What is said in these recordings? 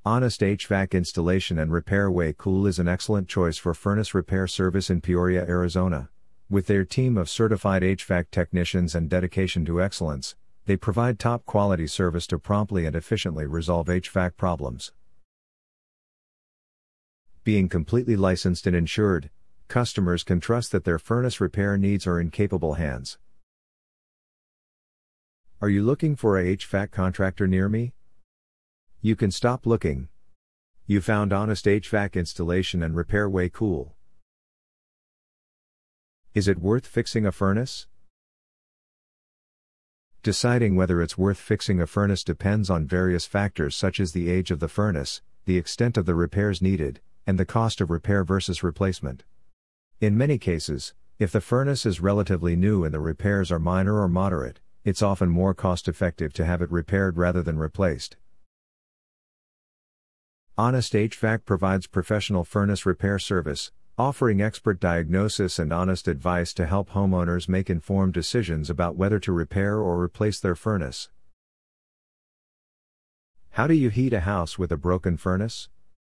Honest HVAC Installation and Repair. Waycool is an excellent choice for furnace repair service in Peoria, Arizona. With their team of certified HVAC technicians and dedication to excellence, they provide top quality service to promptly and efficiently resolve HVAC problems. Being completely licensed and insured, customers can trust that their furnace repair needs are in capable hands. Are you looking for a HVAC contractor near me? You can stop looking. You found Honest HVAC Installation and Repair. Waycool. Is it worth fixing a furnace? Deciding whether it's worth fixing a furnace depends on various factors such as the age of the furnace, the extent of the repairs needed, and the cost of repair versus replacement. In many cases, if the furnace is relatively new and the repairs are minor or moderate, it's often more cost-effective to have it repaired rather than replaced. Honest HVAC provides professional furnace repair service, offering expert diagnosis and honest advice to help homeowners make informed decisions about whether to repair or replace their furnace. How do you heat a house with a broken furnace?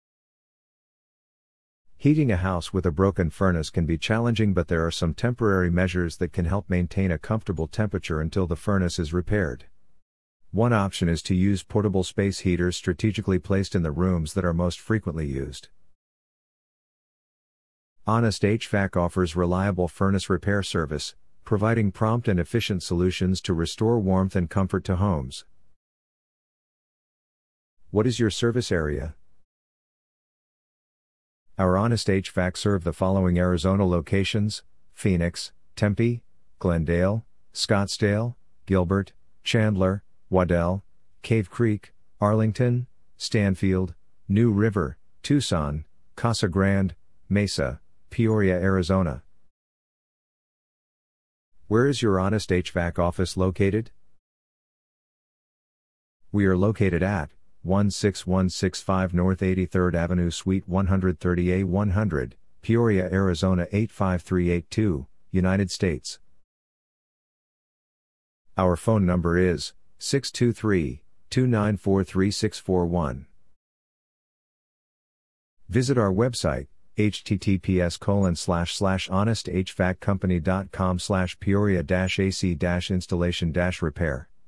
Heating a house with a broken furnace can be challenging, but there are some temporary measures that can help maintain a comfortable temperature until the furnace is repaired. One option is to use portable space heaters strategically placed in the rooms that are most frequently used. Honest HVAC offers reliable furnace repair service, providing prompt and efficient solutions to restore warmth and comfort to homes. What is your service area? Our Honest HVAC serve the following Arizona locations: Phoenix, Tempe, Glendale, Scottsdale, Gilbert, Chandler, Waddell, Cave Creek, Arlington, Stanfield, New River, Tucson, Casa Grande, Mesa, Peoria, Arizona. Where is your Honest HVAC office located? We are located at 16165 North 83rd Avenue Suite 130A 100, Peoria, Arizona 85382, United States. Our phone number is 623-294-3641. Visit our website, https://honesthvaccompany.com/peoria-ac-installation-repair.